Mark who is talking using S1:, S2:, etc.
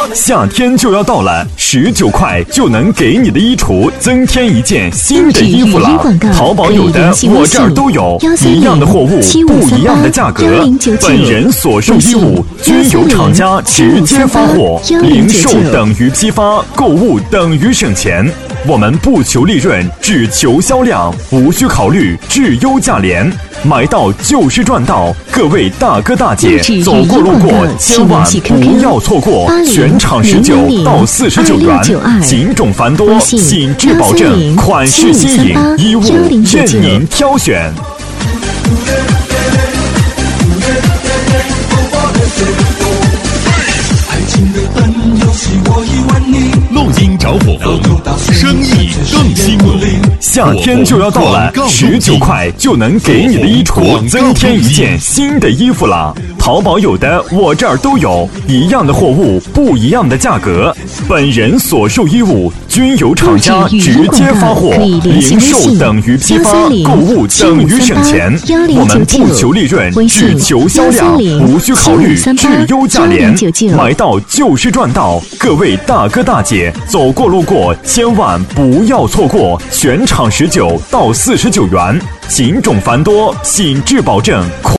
S1: 夏天就要到了，19块就能给你的衣橱增添一件新的衣服了。淘宝有的，我这儿都有，一样的货物，不一样的价格。本人所售衣物均由厂家直接发货，零售等于批发，购物等于省钱。我们不求利润，只求销量，无需考虑质优价廉，买到就是赚到。各位大哥大姐，走过路过千万不要错过，全场19到49元，品种繁多，品质保证，款式新颖，衣物任您挑选。
S2: 录音找伙房，生意更兴隆。
S1: 夏天就要到了，19块就能给你的衣橱增添一件新的衣服了。淘宝有的，我这儿都有，一样的货物，不一样的价格。本人所售衣物均由厂家直接发货，零售等于批发，购物等于省钱。我们不求利润，只求销量，无需考虑质优价廉，买到就是赚到。各位大哥大姐，走过路过千万不要错过，全场19到49元，品种繁多，品质保证。